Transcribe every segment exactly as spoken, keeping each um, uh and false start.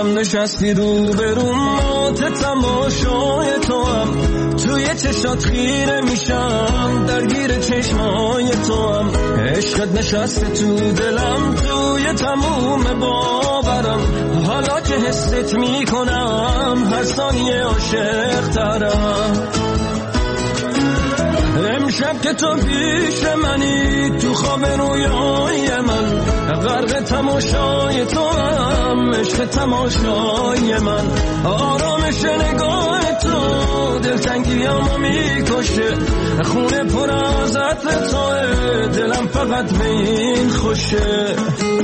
هم نشستی رو برون مات تماشای تو هم توی چشات خیره میشم درگیر چشمای تو هم عشقت نشسته تو دلم توی تموم باورم حالا که حست میکنم هر ثانیه عاشق ترم امشب که تو پیش منی تو خواب رویای من غرق تماشای تو هم عشق تماشای من آرامش نگاه تو دلتنگیامو میکشه خونه پر از عطر توه دلم فقط به این خوشه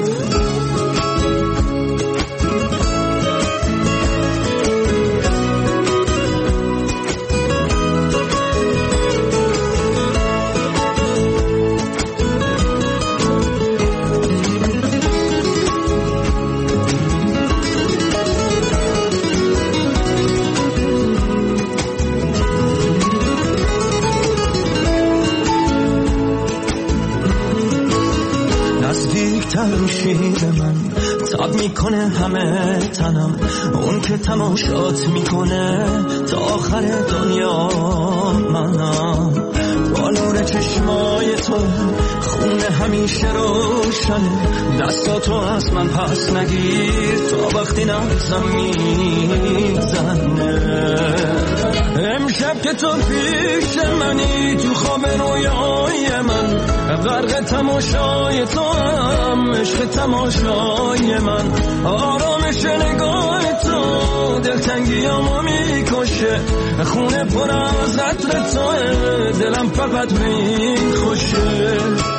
تمشید من تاب میکنه همه تنم اون که تماشات میکنه تا آخر دنیا منم با نور چشمای تو خونه همیشه روشنه دستاتو از من پس نگیر تا وقتی نبزم میزنه امشب که تو پیش منی تو خواب رویای من غرق تماشای تو هم عشق تماشای من آرامش نگاه تو دلتنگیامو میکشه خونه پر از عطر توه دلم فقط به این خوشه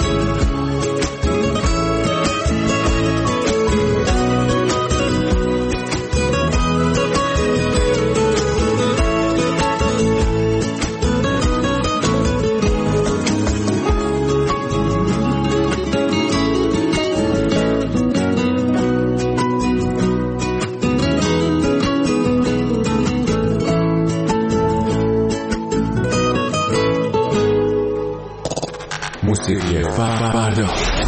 موسیقی فردا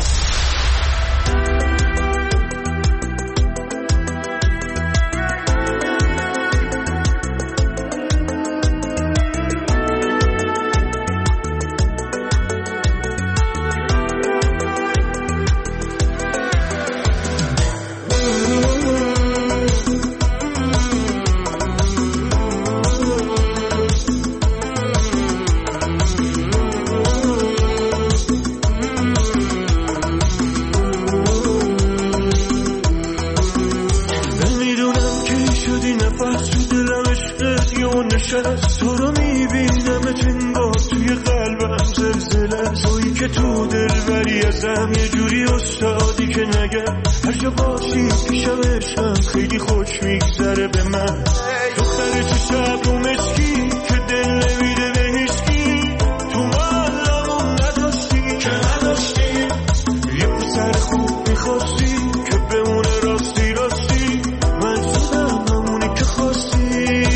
تو رو میبینم انگار توی قلبم زلزله تویی که تو دلبری ازم یه جوری استادی که نگم هر جا باشی پیشم عشقم خیلی خوش میگذره به من دختر تو شب رو مشکی که دل نمیده به هیچکی تو معلمون نداشتی که نداشتی یه پسر خوب میخواستی که بمونه راستی راستی من شدم همونی که خواستی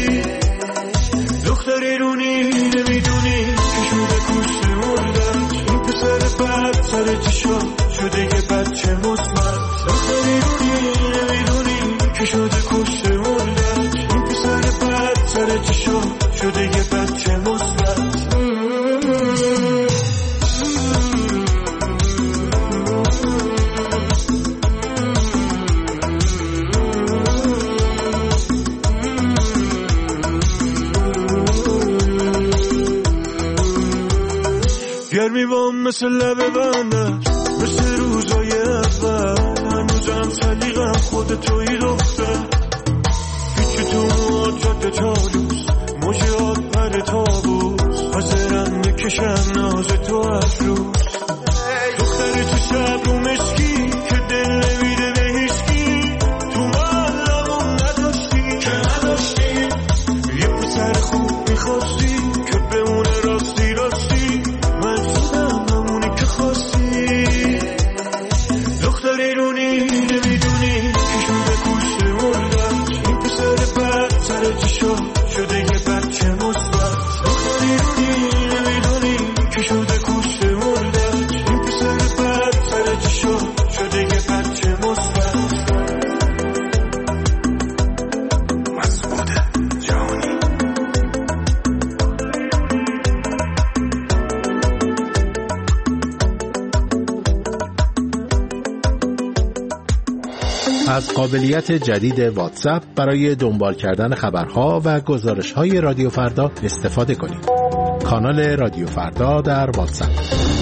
دختری رونی نمیدونی که شده کشته مردم این پسر بد سر چشم شده یه بچه مزمن دختری رونی نمیدونی که شده کشته مردم این پسر بد سر چشم شده یه بچه مزمن گرمی بام مثل لبه بندش مثل روزای اول هنوزم سلیقم خود توی دختر پیچ تو مواد جاده چالوس موجات پر تابوس حاضرم بکشم ناز تو از روز دختر تو شب رو مشکی که دل نمیده به هیچکی تو معلمون نداشتی که نداشتی یه پسر خوب میخواستی که بمونه راستی راستی من شدم همونی که خواستی دختری رونی نمیدونی که شده کشته مردم این پسر بد سر چشم شده یه بچه مثبت دختری رونی نمیدونی که شده کشته مردم این پسر بد سر چشم شده یه بچه مثبت از قابلیت جدید واتساپ برای دنبال کردن خبرها و گزارش‌های رادیو فردا استفاده کنید. کانال رادیو فردا در واتساپ.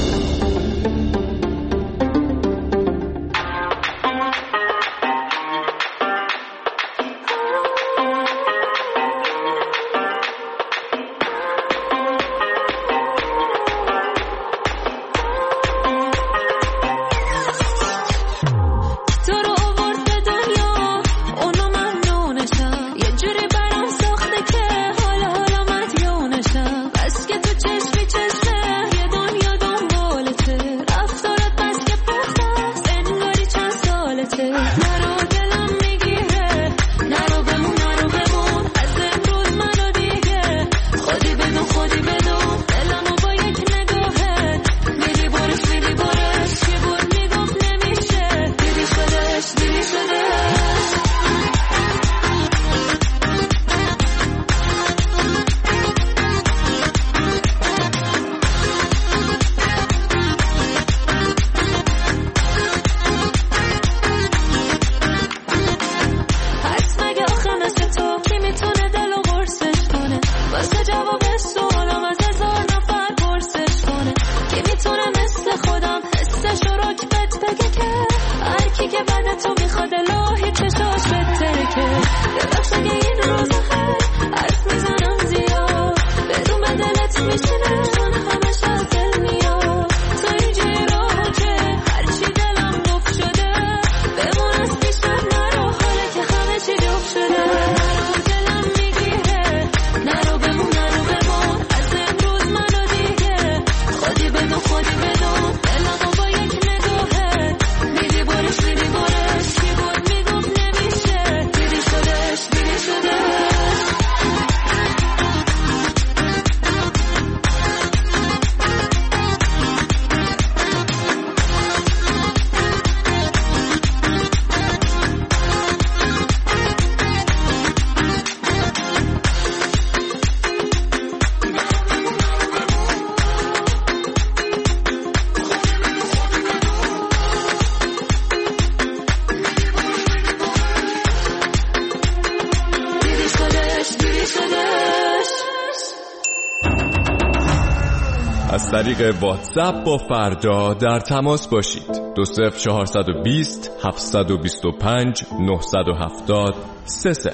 از طریق واتساپ با فردا در تماس باشید. دو صفر چهارصد و بیست هفتصد و بیست و پنج نهصد و هفتاد سه صفر.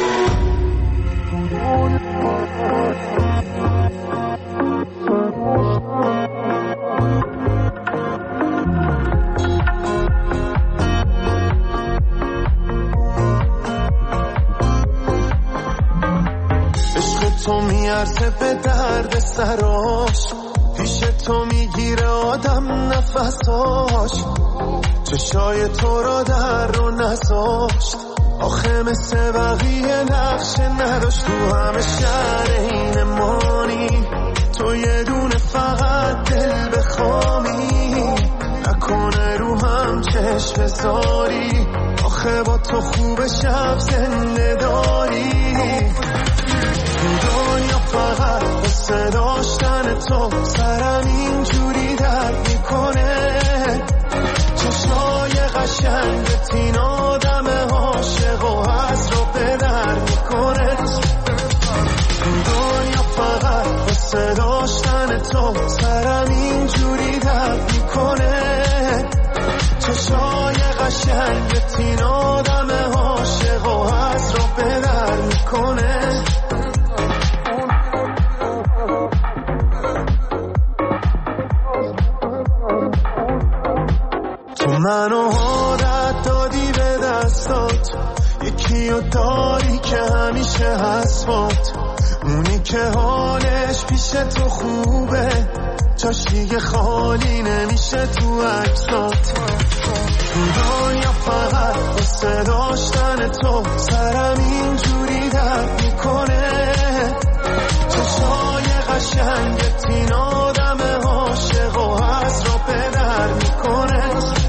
عشق تو میارزه به درد سراش، پیش تو میگیره آدم نفساش، چشای تو را در رو نذاشت، آخه مثل بقیه نقشه نداشت، تو همه شهر این مانی، تو یه دونه فقط دل بخوامی، نکنه رو هم چشم بذاری، آخه با تو خوب شب زنده داری، دنیا فقط بسه داشتن تو سرم اینجوری درد میکنه، چشمای قشنگت این آدم عاشق و هست رو به در میکنه، دنیا فقط بسه داشتن تو سرم اینجوری درد میکنه، چشمای قشنگت این آدم عاشق و هست رو به در میکنه. منو عادت دادی به دستات، یکی رو داری که همیشه هست، اونی که حالش پیش تو خوبه، جاش دیگه خالی نمیشه تو عکسات، دنیا فقط واسه داشتن تو سرم اینجوری درد میکنه، چشای قشنگت این آدم عاشق و هست رو به در میکنه،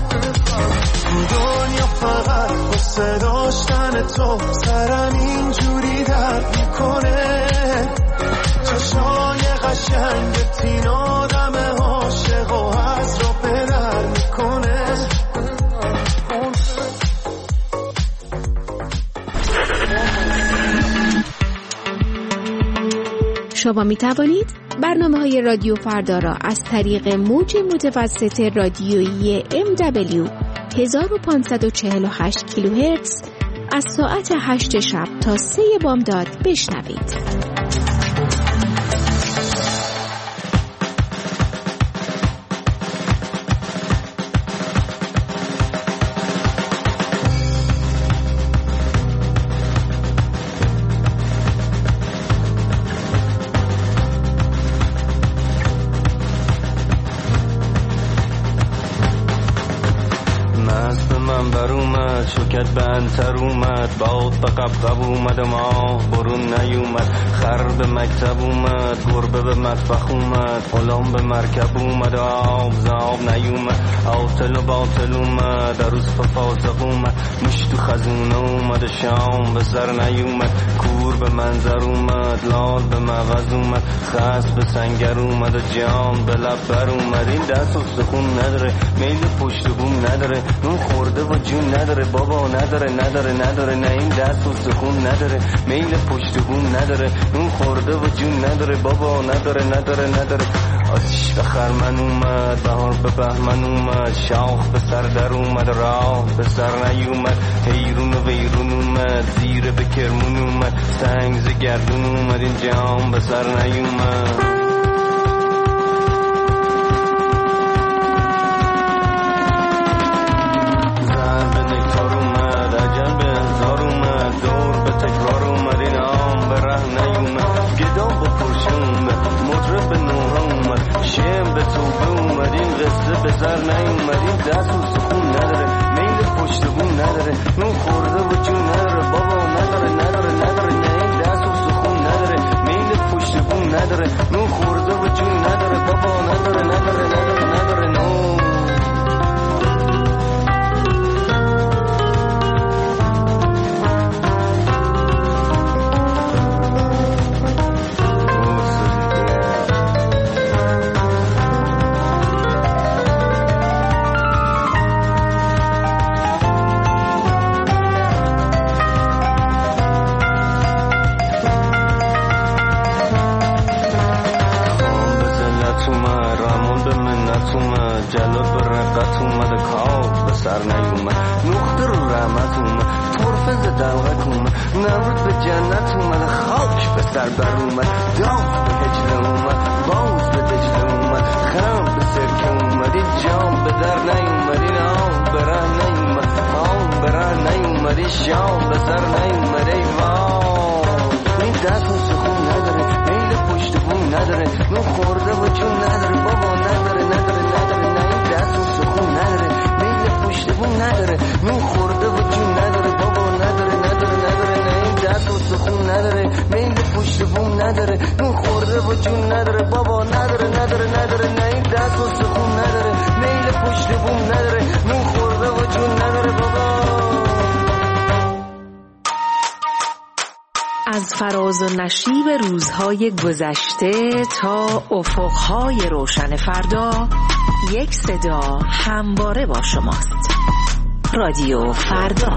دنیا فقط واسه داشتن تو سرم اینجوری درد میکنه، چشای قشنگت این آدم عاشق و هست رو به در میکنه. شما می توانید برنامه های رادیو فردا را از طریق موج متوسط رادیویی ام دبلیو هزار و پانصد و چهل و هشت کیلوهرتز از ساعت هشت شب تا سه بامداد بشنوید. شوکت بندتر اومد باد به قبقب اومد ما برون نیومد خر به مکتب اومد گربه به مطبخ اومد غلام به مرکب اومد آب زاب نیومد آتل و باطل اومد عروس به فاسق اومد مش تو خزونه اومد شام به سر نیومد کور به منظر اومد لال به مغز اومد خس به سنگر اومد و جام به لب بر اومد. این دست و سخون نداره میل پشت بوم نداره نون خورده و جون نداره بابا نداره نداره نداره نه این دست و سخون نداره میل پشت بوم نداره نون خورده و جون نداره بابا نداره نداره نداره. آتش به خرمن اومد بهار به بهمن اومد شاخ به سر در اومد راه به سر نیومد حیرون و ویرون اومد زیر به کرمون اومد سنگ ز گردون اومد این جام به سر نیومد. بزر نیومدیم دست و سخون نداره میل پشت بون نداره نون خورده و جون نداره بابا نداره نداره نداره نه این دست و سخون نداره میل پشت بون نداره نون خورده و جون نداره بابا نداره نداره نداره نداره نون. جلال به رقت اومد کار به سر نیومد نقطه رو رحمت اومد طرفه ز دلغت اومد نورد به جنت اومد خاک به سر بر اومد داغ به هجله اومد باز به دجله اومد خم به سرکه اومد این جام به در نیومد این آم به ره نیومد آم به ره نیومد این شام به سر نیومد ای وای این دست و سخون نداره میل پشت بون نداره نون خورده و جون نداره بابا نداره نداره نداره دست و سخون نداره میل پشت بون نداره نون خورده و جون نداره بابا نداره نداره نداره نه این دست و سخون نداره میل پشت بون نداره نون خورده و جون نداره بابا نداره نداره نداره نه این دست و سخون نداره میل پشت بون نداره نون خورده و جون نداره بابا. از فراز و نشیب روزهای گذشته تا افقهای روشن فردا یک صدا همواره با شماست. رادیو فردا.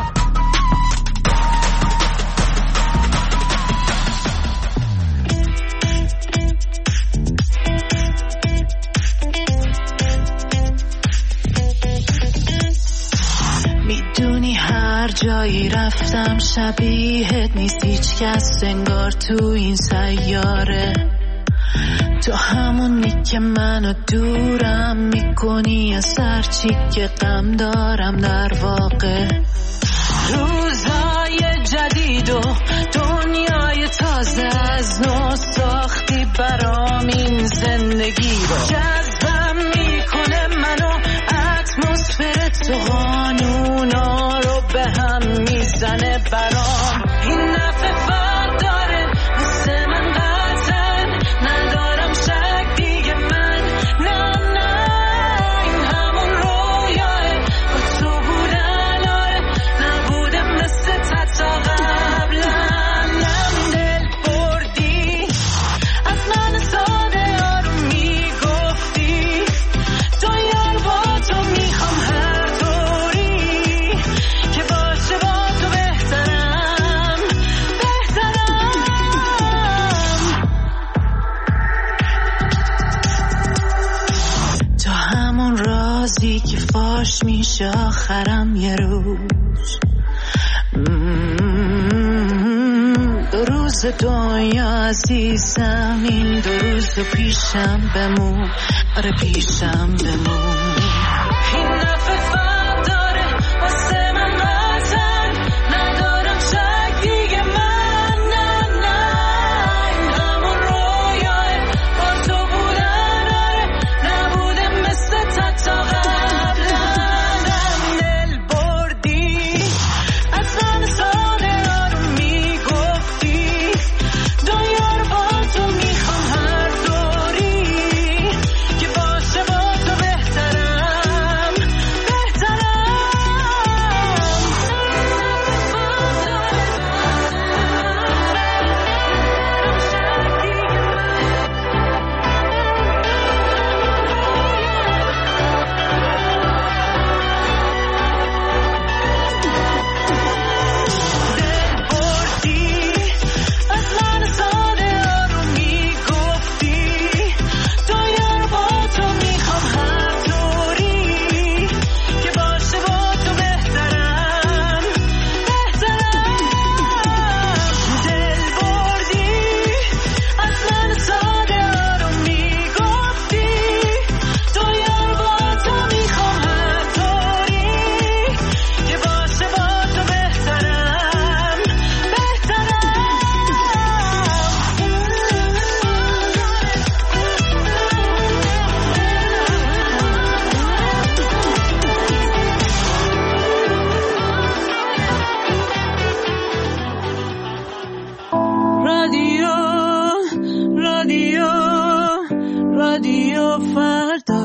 میدونی هر جایی رفتم شبیهت نیست هیچ کس انگار تو این سیاره تو همونی که منو دورم میکنی از هر چی که غم دارم در واقع روزای جدید و دنیای تازه از نو ساختی برام این زندگی رو جذبم میکنه منو اتمسفر تو قانونا رو به هم میزنه برام این نفع فرق داره مثل من قطعا ندارم شک دیگه من نه نه این همون رویاه با تو بودن آره نبوده مثل تا قبلا نم دل بردی از من ساده آروم میگفتی رازی که فاش میشه آخرم یه روز. دو روز دنیا عزیزم، این دو روز پیشم بمون، آره پیشم بمون. این نفسم داره واسه من وطن، ندارم شک دیگه من، نه نه این همون رویاه با تو بودن، آره نبوده مثل تا قبلم. دل بردی از من ساده آروم میگفتی، دنیا رو با تو میخوام هر طوری که باشه با تو بهترم بهترم. بردی از من ساده آروم میگفتی، دنیا رو با تو میخوام هر طوری که باشه با تو بهترم بهترم. دل بردی از من ساده آروم میگفتی، دنیا رو با تو میخوام هر طوری که باشه با تو بهترم بهترم. رادیو رادیو رادیو فردا.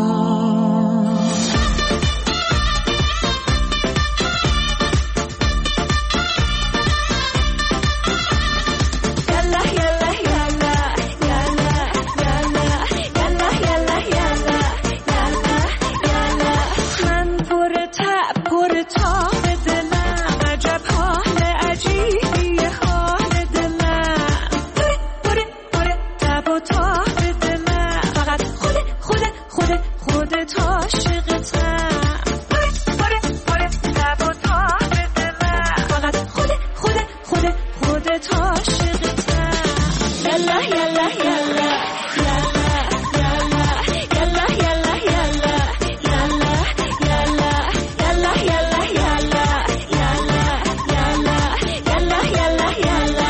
یالا یالا یالا یالا یالا یالا یالا یالا یالا یالا. من پر تب پر تاب دلم، عجب حال عجیبیه حال دلم. پر پر تب و تاب دلم، فقط خود خود خود خودت عاشقتم. پر پر پر تب و تاب دلم، فقط خود خود خود خودت عاشقتم. یالا یالا یالا یالا یالا یالا یالا یالا یالا یالا یالا یالا یالا یالا یالا یالا یالا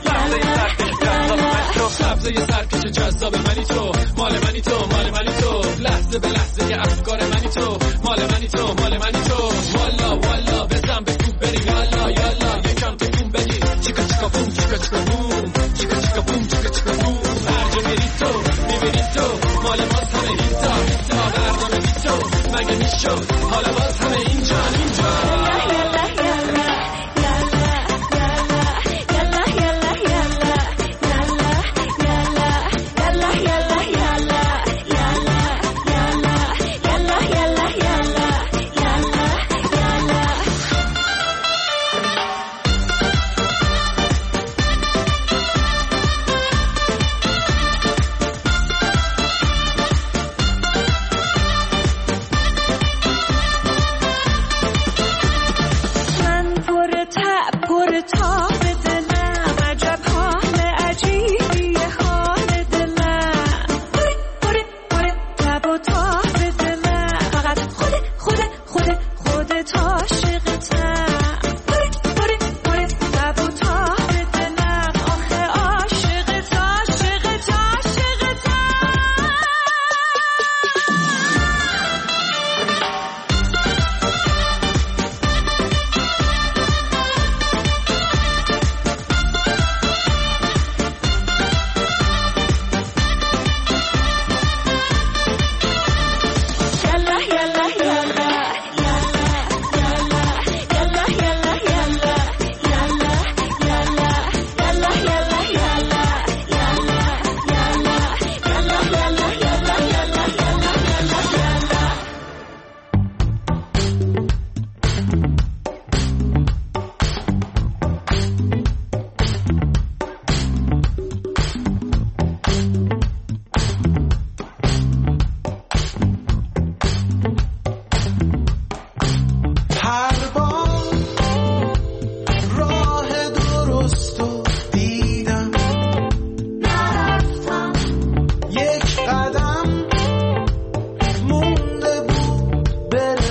یالا. سبزه سرکش جذاب منی تو، مال منی تو مال منی تو، لحظه به لحظه که افکار منی تو، مال منی تو مال منی تو. والا والا بزن به کوب بریم، یالا یالا یکم تکون بدی، چیکا چیکا بوم چیکا چیکا بوم چیکا چیکا بوم چیکا چیکا بوم. هر جا میری تو میبینی تو، مال ماست همه هیتا هیتا. برنامه بی تو مگه میشد، حالا باز همه اینجا اینجا. یالا یالا یالا یالا یالا یالا یالا یالا یالا یالا یالا یالا یالا یالا یالا یالا یالا.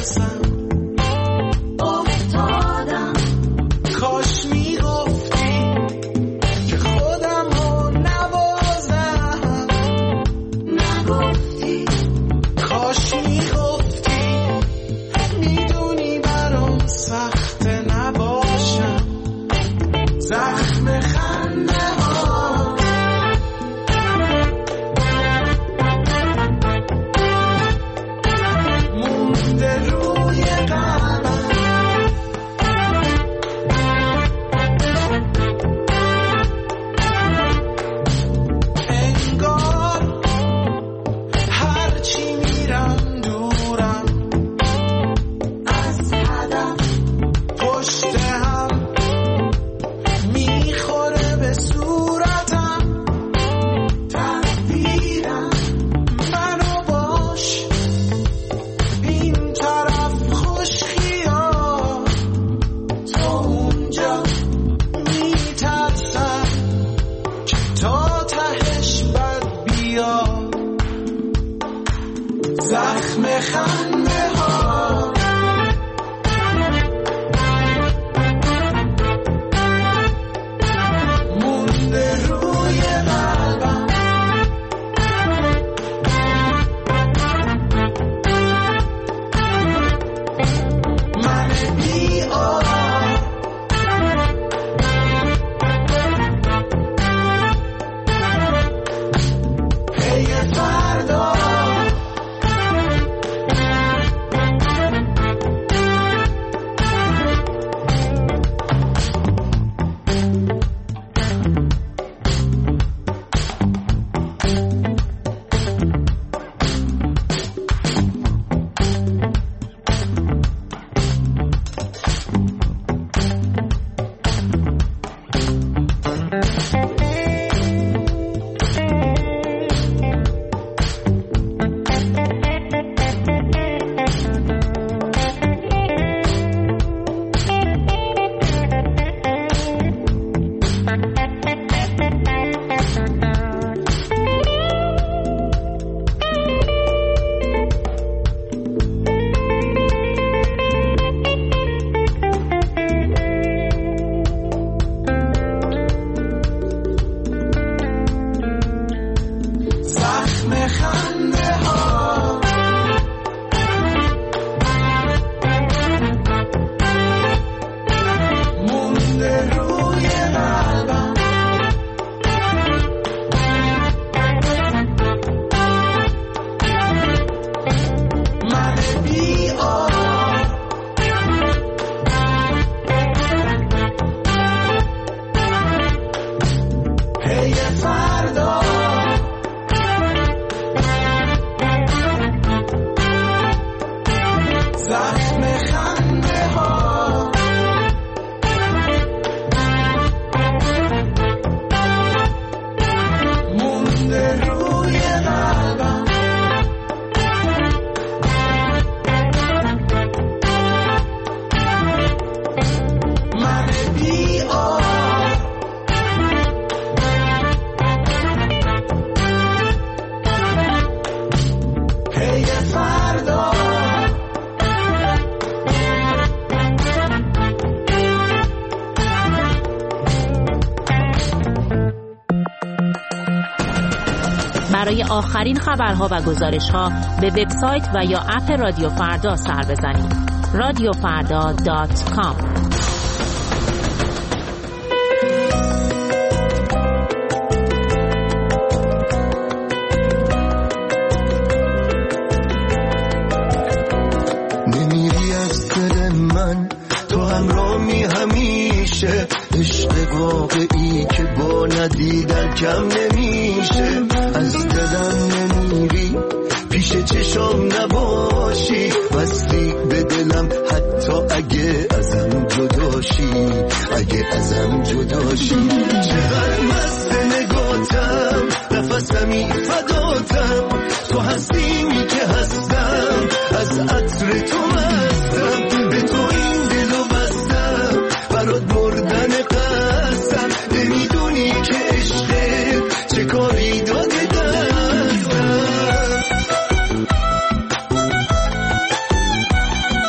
برسم افتادم کاش میگفتی که خودم رو نوازم نگفتی کاش میگفتی میدونی برام سخت نباشم زخم خنده ها مونده روی قلبم انگار هرچی میرم دورم از هدف پشت هم میخوره به صورتم تقدیرم منو باش این طرف خوش خیال تو اونجا میترسم که تا تهش بد بیاد زخم خنده ها مونده روی قلبم من بی آر پی فردا زخم خنده ها مونده روی قلبم من بی آر پی فردا زخم خنده ها مونده روی قلبم من بی آر پی فردا برای آخرین خبرها و گزارش‌ها به وبسایت و یا اپ رادیو فردا سر بزنید. رادیو فردا دات کام. نمیری از دل من تو همراهی همیشه عشق واقعی که با ندیدن کم نمیشه از دلم نمیری پیش چشام نباشی وصلی به دلم حتی اگه ازم جداشی اگه ازم جداشی چقدر مست نگاتم نفسمی فداتم تو هستیمی که هستم از عطر تو مستم به تو این دلو بستم برات مردن قسم نمیدونی که عشقت چه کاری داده دستم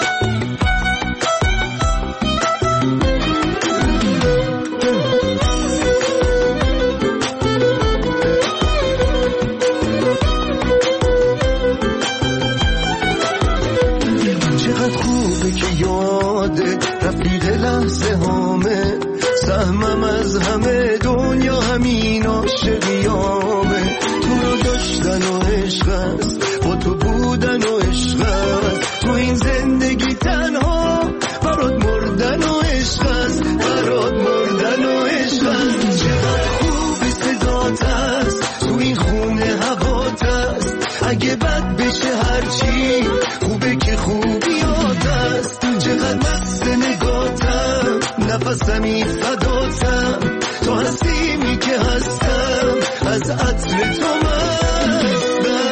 که یاده رفیق لحظه هامه، سهمم از همه دنیا همین عاشقیامه. تو رو داشتن و عشق است، با تو بودن و عشق است، تو این زندگی تنها برات مردن و عشق است، برات مردن و عشق است. چقدر خوبی صدات است، تو این خونه هوات است، اگه بد بشه هرچی خوبه که خوبیات است. چقدر مست نگاتم، نفسمی فداتم، تو هستیمی که هستم، از عطر تو مستم.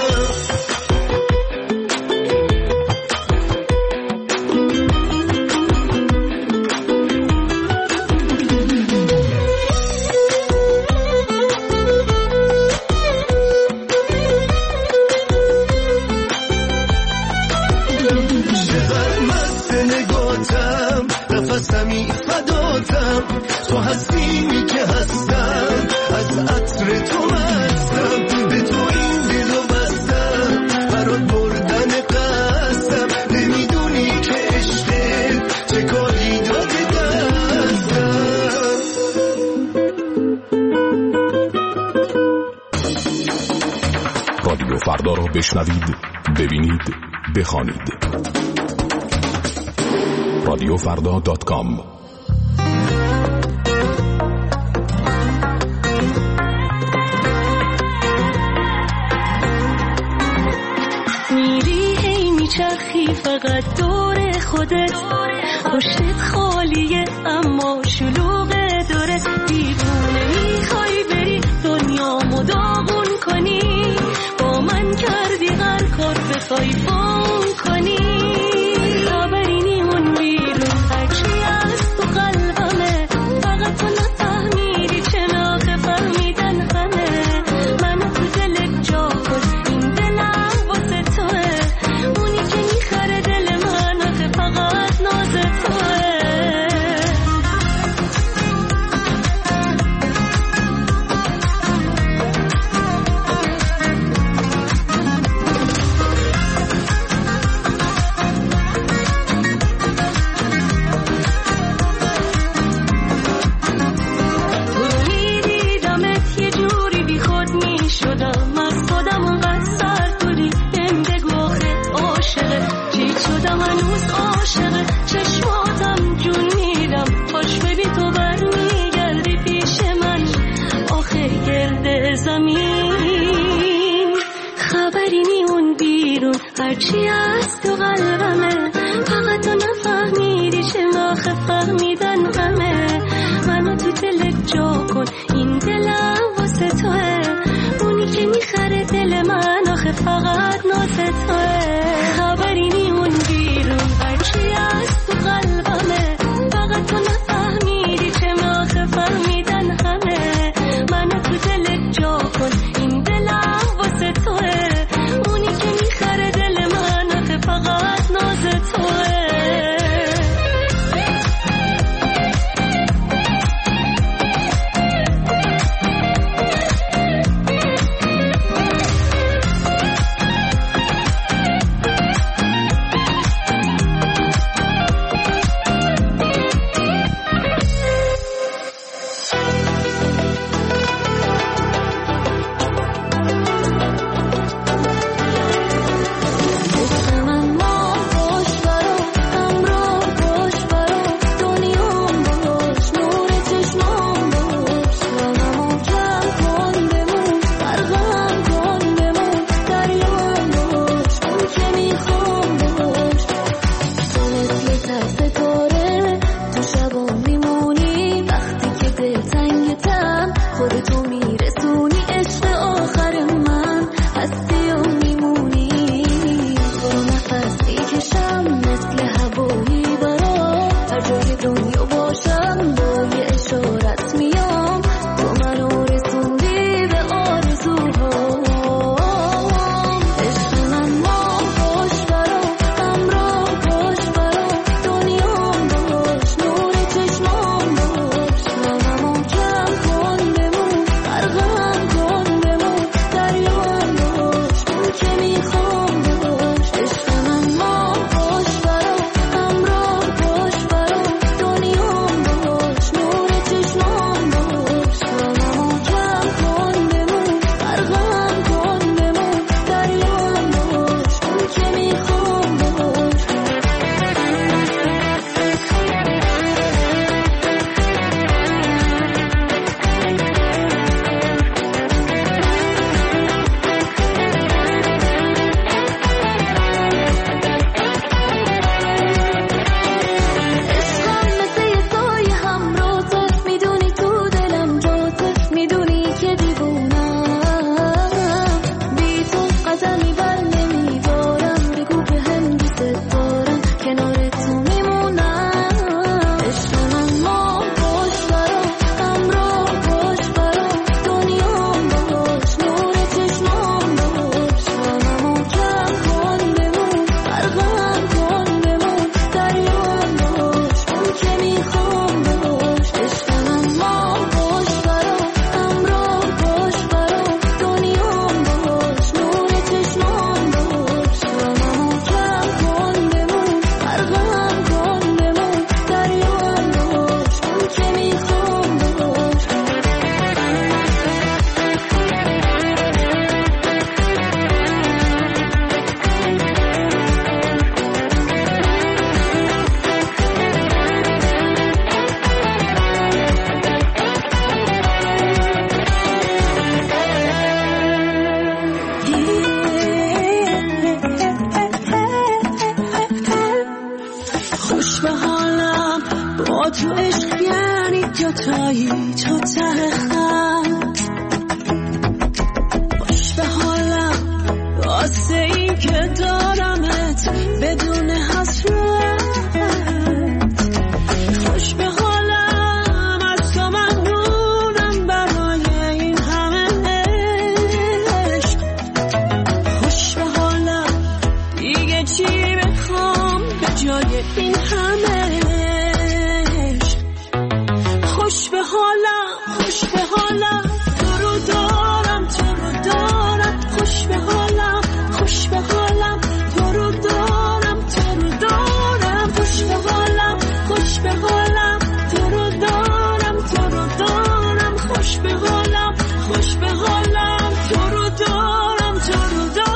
نفسمی فداتم، تو هستیمی که هستم، از عطر تو مستم. به تو این دلو بستم، برات بردن قصدم، نمیدونی که عشق چه کاری داده دستم. رادیو فردا رو بشنوید، ببینید، بخوانید. رادیو فردا دات کام. میری هی میچرخی فقط دور خودت، پشتت خالیه اما شلوغه داره. دیوونه میخوای بری دنیامو داغون کنی، با من کردی هر کار بخوای فون کنی. هرچی از تو قلبمه، فقط تو نفهمیدی چه آخه فهمیدن غمه. منو تو دلت جا کن، این دلم واسه توه، اونی که میخره دل من آخه فقط ناز توه. خبری نی اون بیرون، هرچی از تو قلبمه، فقط تو نفهمیدی چه آخه فهمیدن همه. منو تو دلت جا کن، این دلم واسه توه، اونی که میخره دل من آخه فقط ناز توه. با تو عشق یعنی دوتایی تو ته خط. خوش به حالم واسه این که دارمت بدون حسرت. خوش به حالم از تو ممنونم برای این همه عشق. خوش به حالم دیگه چی بخوام به جای این همه عشق. خوش به حالم خوش به حالم تو رو دارم تو رو دارم. خوش به حالم خوش به حالم تو رو دارم تو رو دارم. خوش به حالم خوش به حالم تو رو دارم تو رو دارم. خوش به حالم خوش به حالم تو رو دارم تو رو دارم.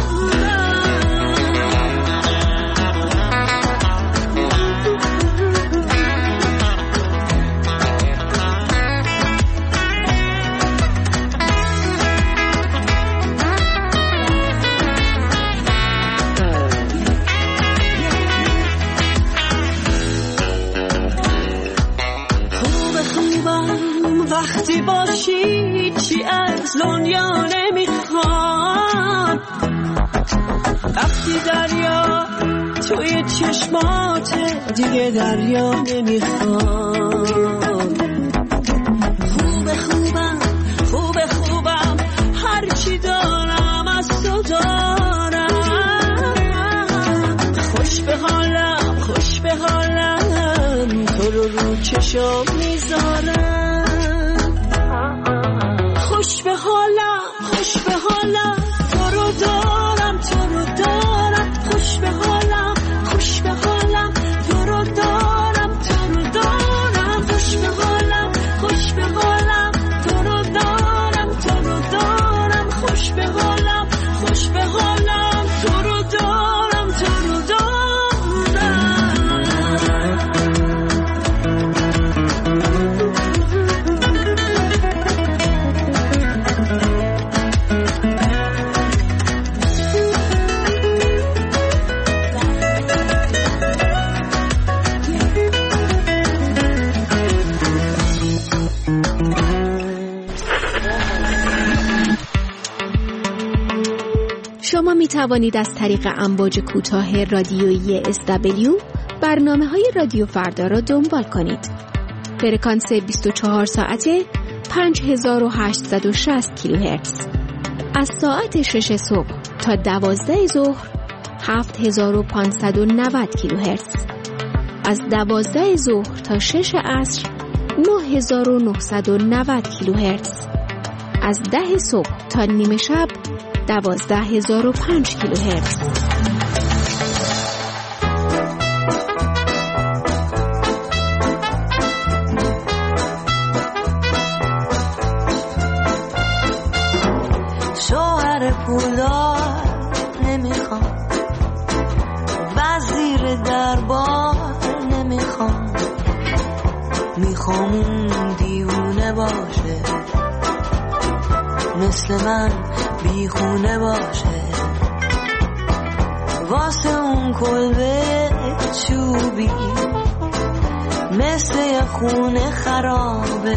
وقتی باشی چی از دنیا نمیخوام. وقتی دریا توی چشمات دیگه دریا نمیخوام. خوبه خوبم خوبه خوبم هرچی دارم از تو دارم. خوش به حالم خوش به حالم تو رو رو چشم میذارم. خوش به حالم خوش به حالم تو رو دارم تو رو دارم. خوش به حالم خوش به حالم تو رو دارم تو رو دارم. خوش به حالم خوش به حالم تو رو دارم تو رو دارم. خوش به حالم خوش به حالم تو رو دارم تو رو دارم. شما می توانید از طریق امواج کوتاه رادیویی اس دبلیو برنامه‌های رادیو فردا را دنبال کنید. فرکانس بیست و چهار ساعته پنج هزار و هشتصد و شصت کیلوهرتز. از ساعت شش صبح تا دوازده ظهر هفت هزار و پانصد و نود کیلوهرتز. از دوازده ظهر تا شش عصر نه هزار و نهصد و نود کیلوهرتز. از ده صبح تا نیمه شب دوازده هزار و پنج کیلوهرتز. شوهر پولدار نمیخوام، وزیر دربار نمیخوام، میخوام اون دیوونه باشه مثل من بیخونه باشه، واسه اون کلبه چوبی مثل یه خونه خرابه،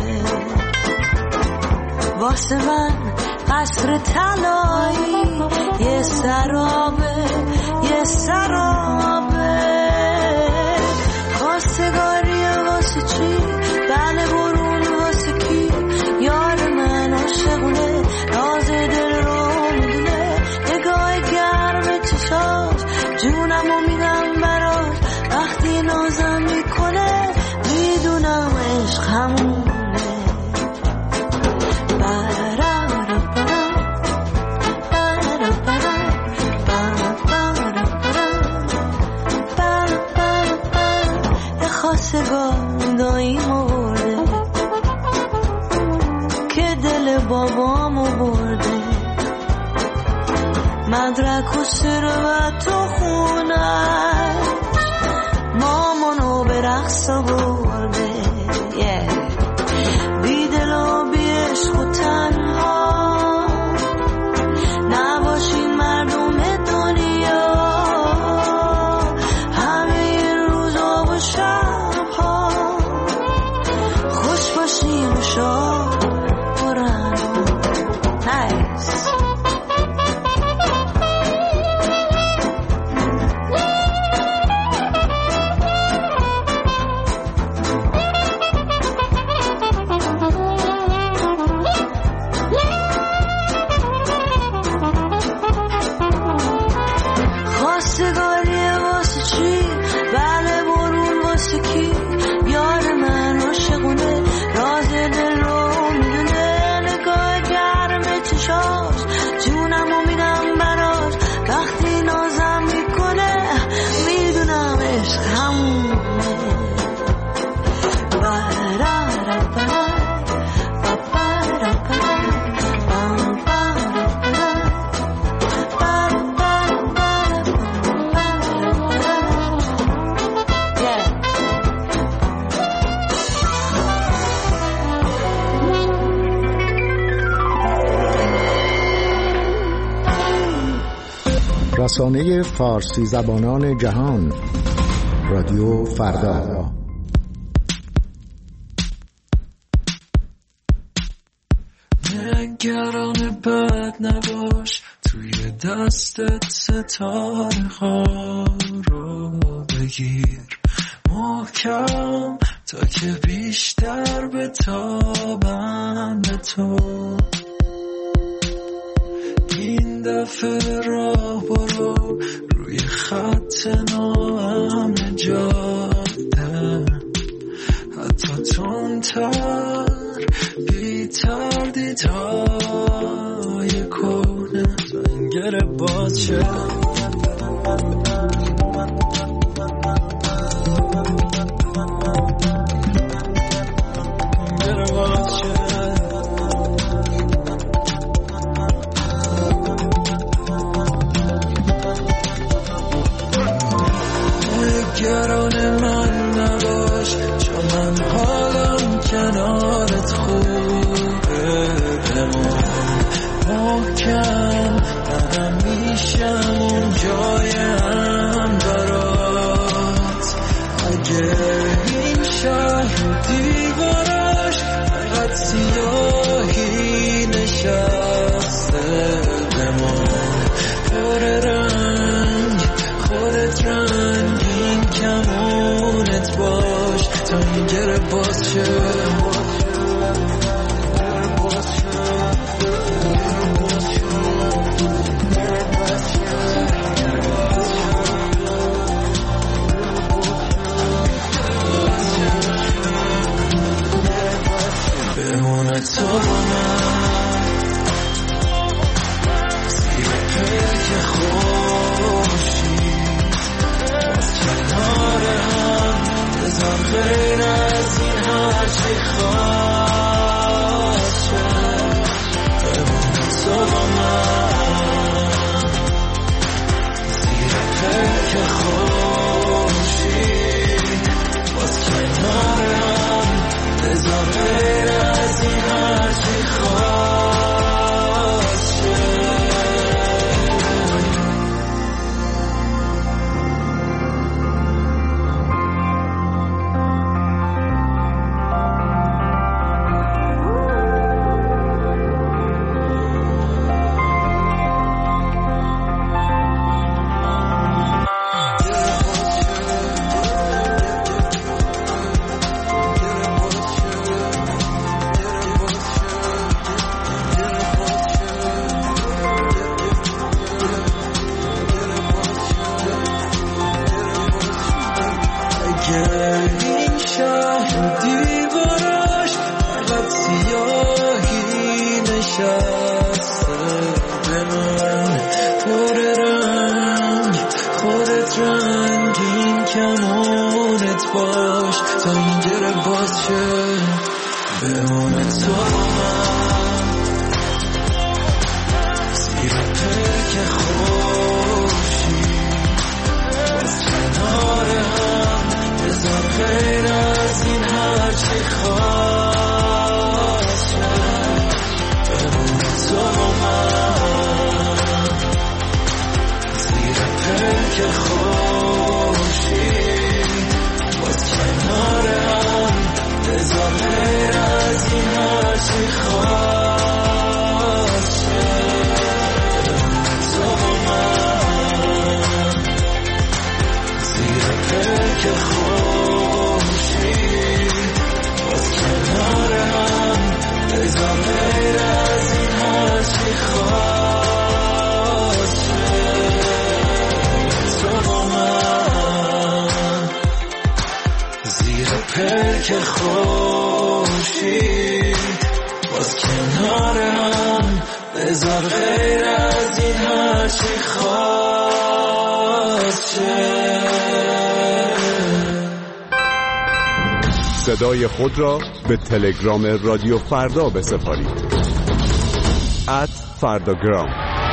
واسه من قصر طلایی یه سرابه یه سرابه. خواستگاریه واسه چی؟ بله برون واسه کی؟ یار من عاشقونه راز دل رو میدونه، نگاه گرم چشاش جونمو میدم براش، وقتی نازم میکنه میدونم عشق همونه. خواستگاهی مرده که دل بابامو برده، مدرک و ثروت و خونش مامانو به رقص برده. yeah. بی دل و بی عشق و تنها نباشین مردم دنیا، همه روزا و شبها عشق همونه. رسانه فارسی زبانان جهان، رادیو فردا. نگران بد نباش، توی دستت ستاره ها رو بگیر محکم تا که بیشتر بتابن به تو. این دفعه راه برو روی خط ناامن جاده، حتی تندتر بی تردیدهای کنه. زنگر باز شد نگران من نباش، چون من حالم کنارت خوبه. بمون محکم، منم میشم اون جایم برات. اگه این شهر دیوارش فقط سیاهی نشسته، بمون پر رنگ خودت رنگین کمونت باش تا این گره باز شه. بمونه تو با من زیر پلک خوشی، کنار هم بذار غیر از این هر چی خواست شد. بمونه تو با من زیر پلک خوشی، باز کنار هم بذار غیر از این هر چی خواست شد. این شهر دیوارش فقط سیاهی نشسته، به من پر رنگ خودت رنگین کمونت باش تا این گره باز شه. بمونه تو من زیر پلک خوشی، باز کنار هم بذار غیر از این هر چی خواست شد. بمونه تو من زیر پلک خوشی، باز کنار هم بذار غیر از این هر چی خواست شد. بمونه تو من زیر پلک خوشی، باز کنار هم بذار غیر از این هر چی خواست شد. تو با من زیر پلک خوشی، باز کنار هم بذار غیر از این هر چی خواست شد. صدای خود را به تلگرام رادیو فردا بسپارید. ات فرداگرام.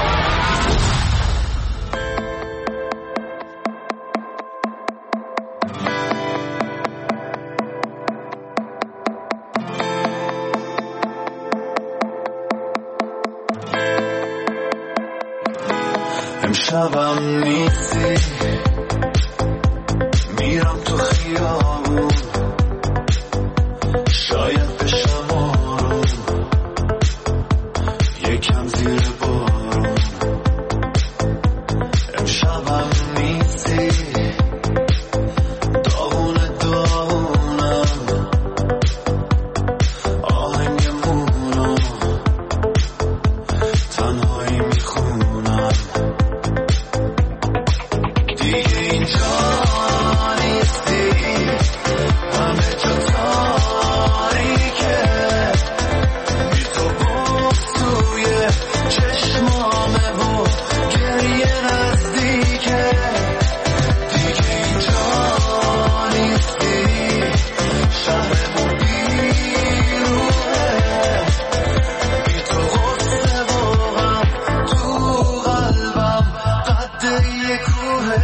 امشبم نیستی، میرم تو خیابون، شاید بشم آروم، یکم زیر بارون. امشبم نیستی، داغونه داغونم، آهنگمونو تنهایی میخونم. دیگه اینجا نیستی، همه جا تاریکه، بی تو بغض توی چشمامه و گریه نزدیکه. دیگه اینجا نیستی، شهرمون بیروحه، بی تو غصه و غم تو قلبم قد یه کوهه.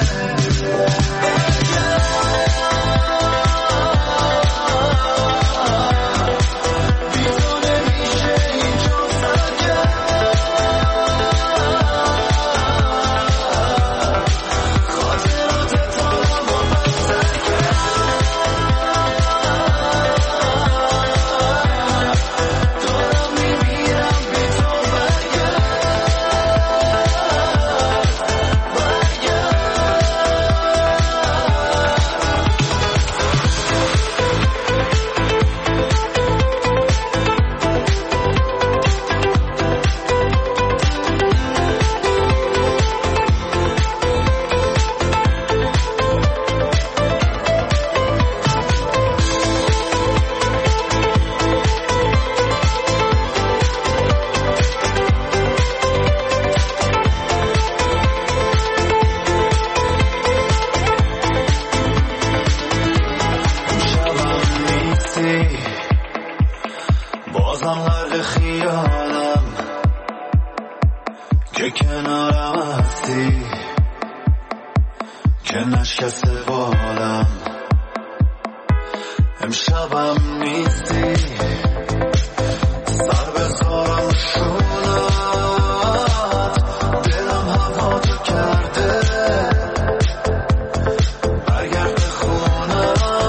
بازم غرق خیالم که کنارم هستی، که نشکسته بالم. امشبم نیستی، سر بذارم شونت، دلم هوا تو کرده، برگرد خونه.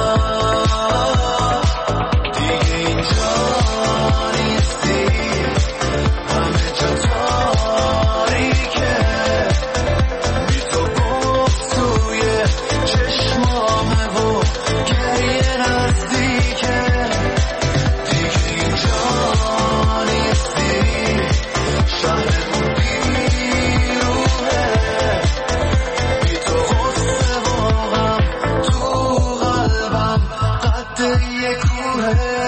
دیگه اینجا نیستی، همه جا تاریکه، بی تو بغض توی چشمامه و گریه نزدیکه. دیگه اینجا نیستی، شهرمون بیروحه، بی تو غصه و غم تو قلبم قد یه کوهه.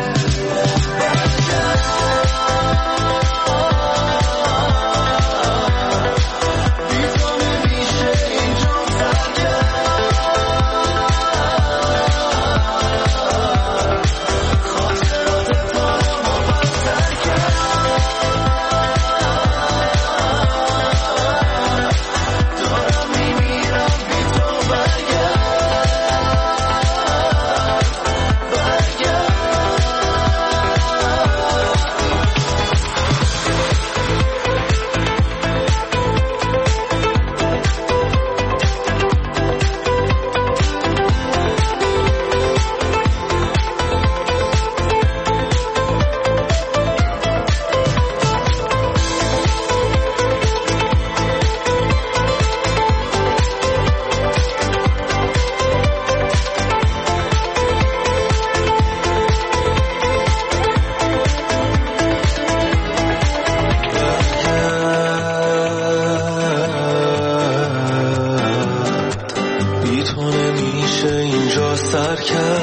سر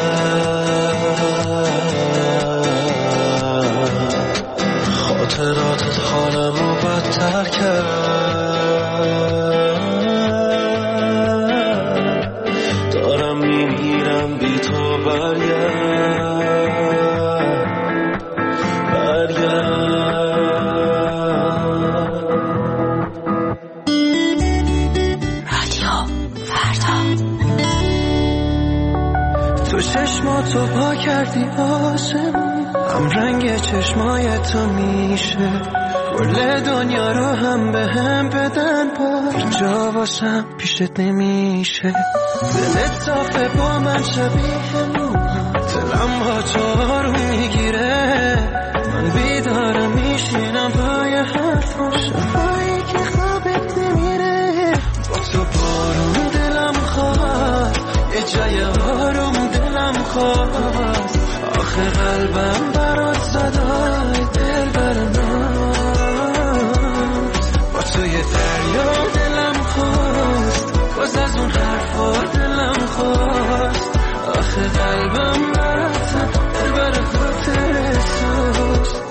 کرد، خاطراتت حالمو بدتر کرد، دارم میمیرم بی تو برگرد. تو چشماتو پا کردی آسمون، هم رنگ چشمای تو میشه کل دنیا رو هم به هم بدن بار، جا واسم پیشت نمیشه. دلت صافه با من شبیه موها، دلم با تو آروم میگیره، من بیدارم میشینم پای حرفم، شبایی که خوابت نمیره. با تو بارون دلم خواهد، یه جای آروم دلم خواهد، آخه قلبم برات زدای دل برناز. با تو یه دریا دلم خواست، باز از اون حرفا دلم خواست، آخه قلبم برات دل بر خاطر سوز.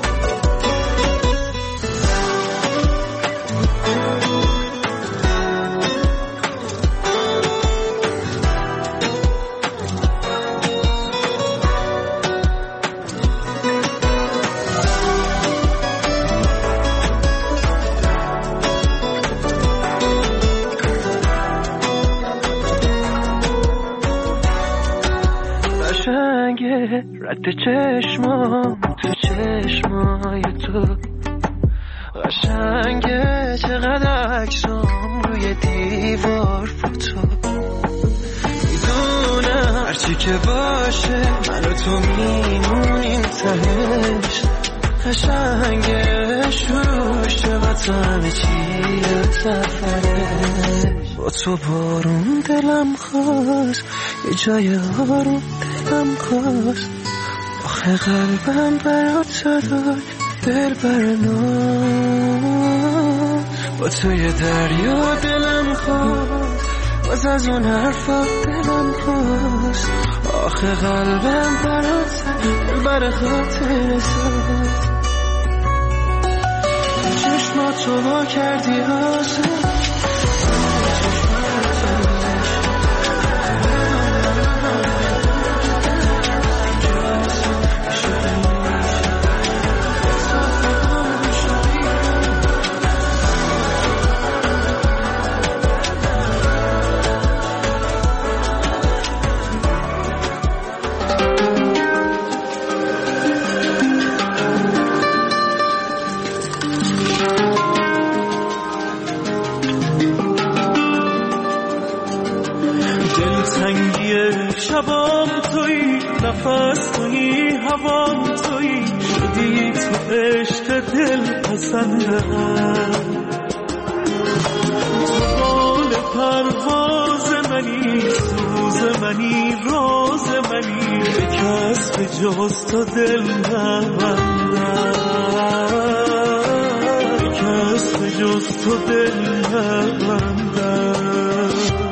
رد چشمام تو چشمای تو قشنگه، چقدر عکسام روی دیوار فوتو. میدونم هرچی که باشه من و تو میمونیم تهش، قشنگه شروع چقدر همه چی سفره. با تو بارون دلم خواست، یه جای آروم دلم خواست، آخه قلبم برات صدای دل برناز. با تو یه دریا دلم خواست، باز از اون حرفا دلم خواست، آخه قلبم برات صدای بر خاطر ساز. چشماتو وا کردی آسان، شبام تویی، نفس تویی، هوام تویی، شدی تو عشق دل پسندم. تو بال پرواز منی، سوز منی، راز منی، به کس به جز تو دل نبندم، به کس به جز تو دل نبندم.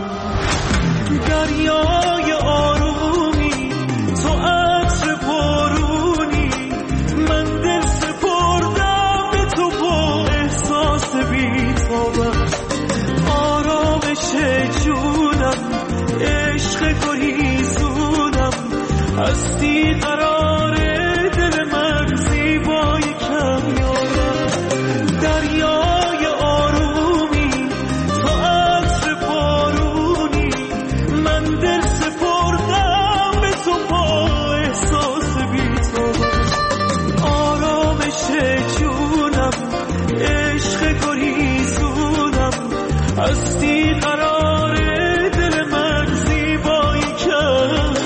دریای آرومی، تو عطر بارونی، من دل سپردم به تو با احساس بی‌تابم. آرامش جونم، عشق گریزونم، هستی قرار دل من زیبای کمیابم. دریای آرومی، تو عطر بارونی، من دل سپردم به تو با احساس بی‌تابم. آرامش جونم، عشق گریزونم، هستی قرار دل من زیبای کمیابم.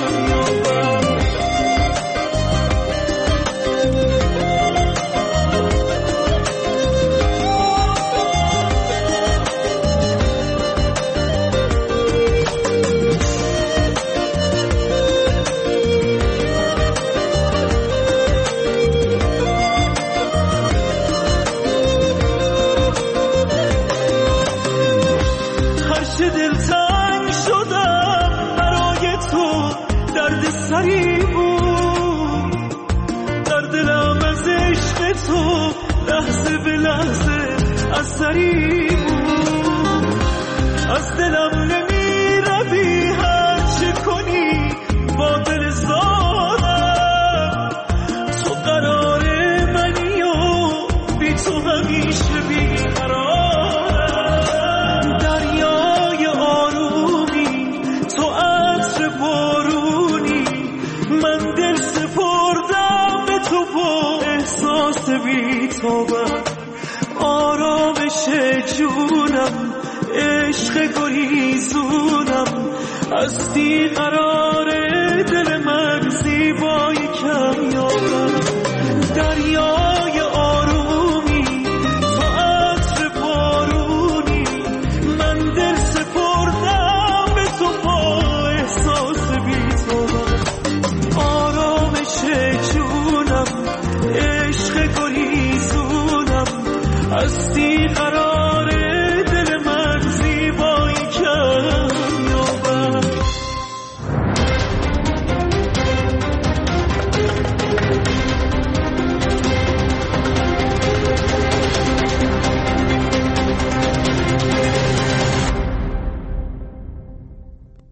دلتنگ شدم برای تو، درد سری بود در دلم، از عشق تو لحظه به لحظه اثری بود. از دلم نمی روی هر چه کنی با دل زارم، تو قرار منی و بی تو همیشه بیقرارم. دریای آرومی، بارونی، من دل سپردم به تو با احساس بی‌تابم، آرامش جونم، عشق گریزونم، هستی قرار دل من، زیبای